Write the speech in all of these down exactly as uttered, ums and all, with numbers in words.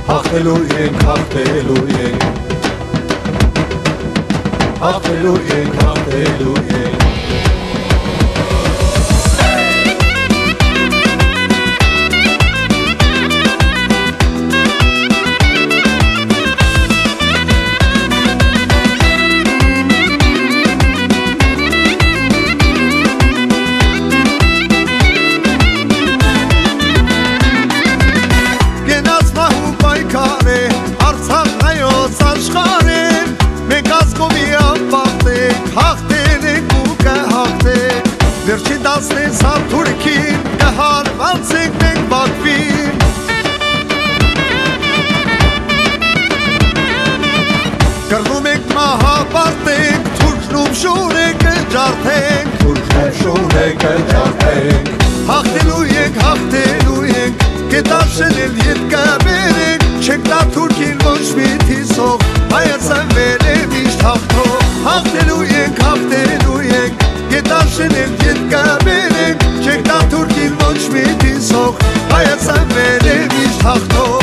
Հաղթելու ենք, հաղթելու ենք, հաղթելու ենք, հաղթելու ենք Վերջին տասնից համ թուրքին կհարվանցենք մենք Բաքվին Կրնում ենք մահապարտենք, թուրքնում շուր է կջարդենք Թուրքնում շուր է կջարդենք Հաղթելու ենք, հաղթելու ենք, կետաշնել ետ կբերենք Չենք տա թուրքին ոչ մի թիսող, հայացանվել է միշտ հաղթող Հաղթելու ենք, հաղթելու ենք Գետաշնել ետ կբերենք, չենք տա թուրքին ոչ մի թիսող Հայացանվել է միշտ հաղթող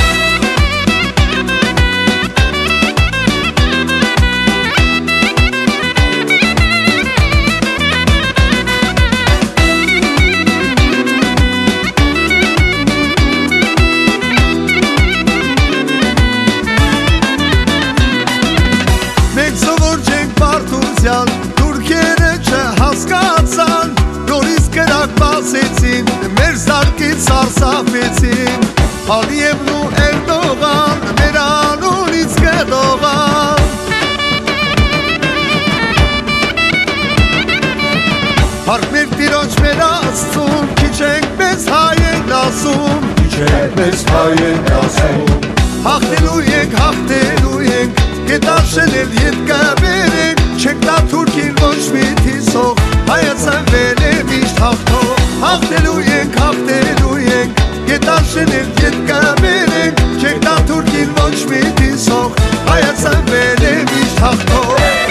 Մենք սովոր չենք պարտուզյան, թուրքերը չհասկացան Նորից կրակ բացեցին, մեր զարկից սարսափեցին Ալիևն ու Էրդողան, մեր անունից կդողան Հարկ մեր տիրոջ մեր աստծուն, քիչ ենք մեզ հայ ենք ասում Քիչ ենք մեզ հայ ենք ասում Հաղթելու ենք, հաղթելու ենք, գետաշնել ետ կբերենք Չենք տա թուրքին ոչ մի թիսող, հայացանվել է միշտ հաղթող Հաղթելու ենք, հաղթելու ենք, գետաշնել ետ կբերենք Չենք տա թուրքին ոչ մի թիսող, հայացանվել է միշտ հաղթող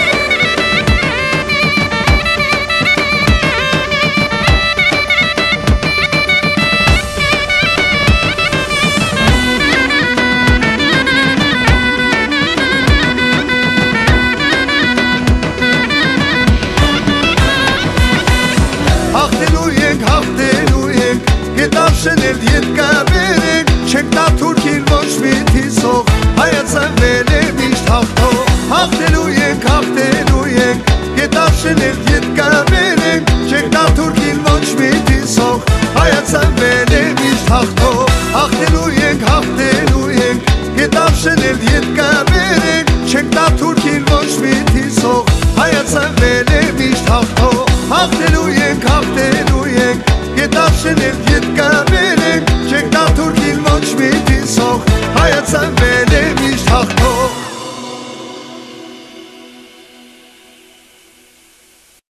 Հաղթելու ենք, հաղթելու ենք, գետաշնել ետ կբերենք Չենք տա թուրքին ոչ մի թիսող, հայացանվել է միշտ հաղթող Հաղթելու ենք, հաղթելու ենք, գետաշնել ետ կբերենք Չենք տա թուրքին ոչ մի թիսող, հայացանվել է միշտ հաղթող Հաղթելու ենք, հաղթելու ենք, գետաշնել ետ կբերենք Չենք տա թուրքին ոչ մի թիսող, հայացանվել է միշտ հաղթող Հաղթելու ենք, հաղթելու ենք, գետաշնել ետ կբերենք Չենք տա թուրքին ոչ մի թիսող, հայացանվել